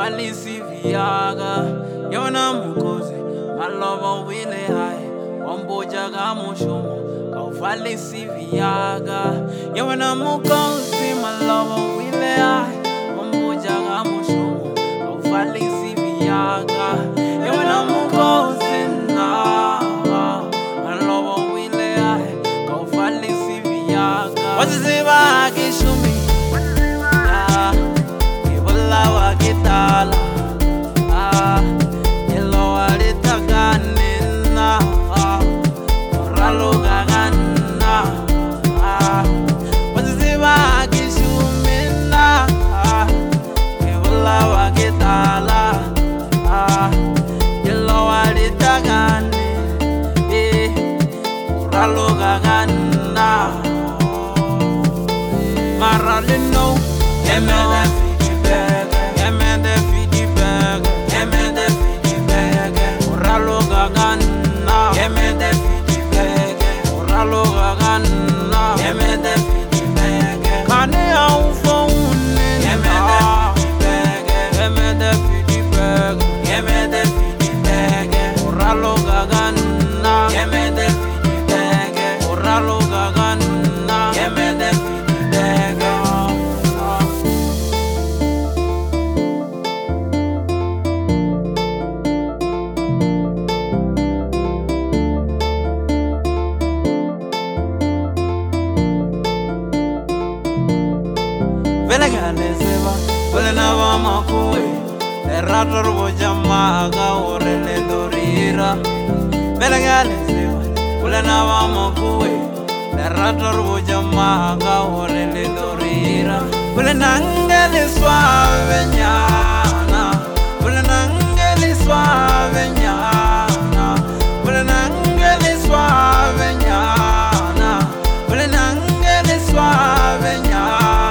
Kaufalisi viaga Yona mukozi Malova wile hai Wamboja gamushumu Kaufalisi viaga Yona mukozi Malova wile hai Wamboja gamushumu Kaufalisi viaga Yona mukozi na Malova wile hai Kaufalisi viaga Waziziba kishumi Kitala Yelo alita ganina Ralo gagana Waziziba kishumina Kibula wa kitala Yelo alita gani Ralo gagana Maralino Yemele Velenava makue Errator bojamaga orele dorira Velengaleseva Velenava makue Errator bojamaga orele dorira Velenangeli suave nyana Velenangeli suave nyana Velenangeli suave nyana Velenangeli suave nyana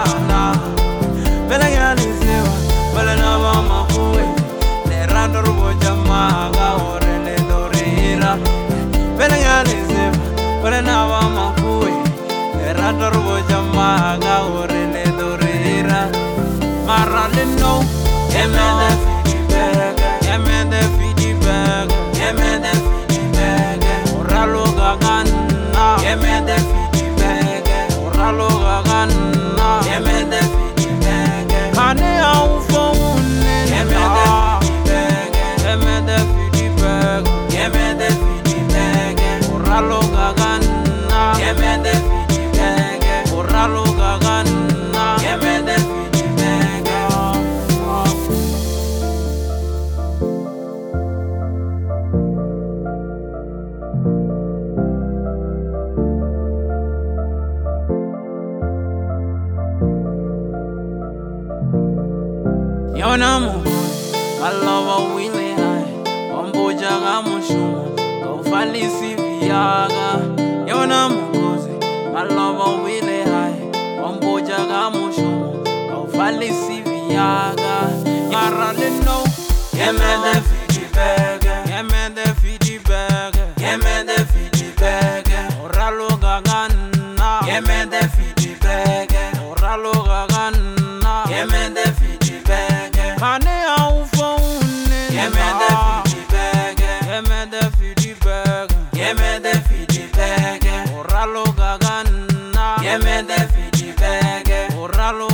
Velenava makue Errator bojamaga orele dorira Maralino Yemede fidi bega Yemede fidi bega Yemede fidi bega Oralo gagana Yemede fidi bega Oralo gagana Yemede fidi bega Kane aufo unne Yemede fidi bega Yemede fidi bega Yemede fidi bega Oralo gagana Yemede fidi bega Oralo gagana Yemede fidi bega Yona mukozi Malova wile hai Wamboja gamushumu Kaufalisi viaga Yona mukozi Malova wile hai Wamboja gamushumu Kaufalisi viaga Maralino Yemede fidi bega Yemede fidi bega Yemede fidi bega Oralo gagana Yemede fidi bega Oralo gagana Yemede fidi bega Kane aufo unne Yemede fidi bega Yemede fidi bega Yemede fidi bega Oralo gagana Yemede fidi bega Oralo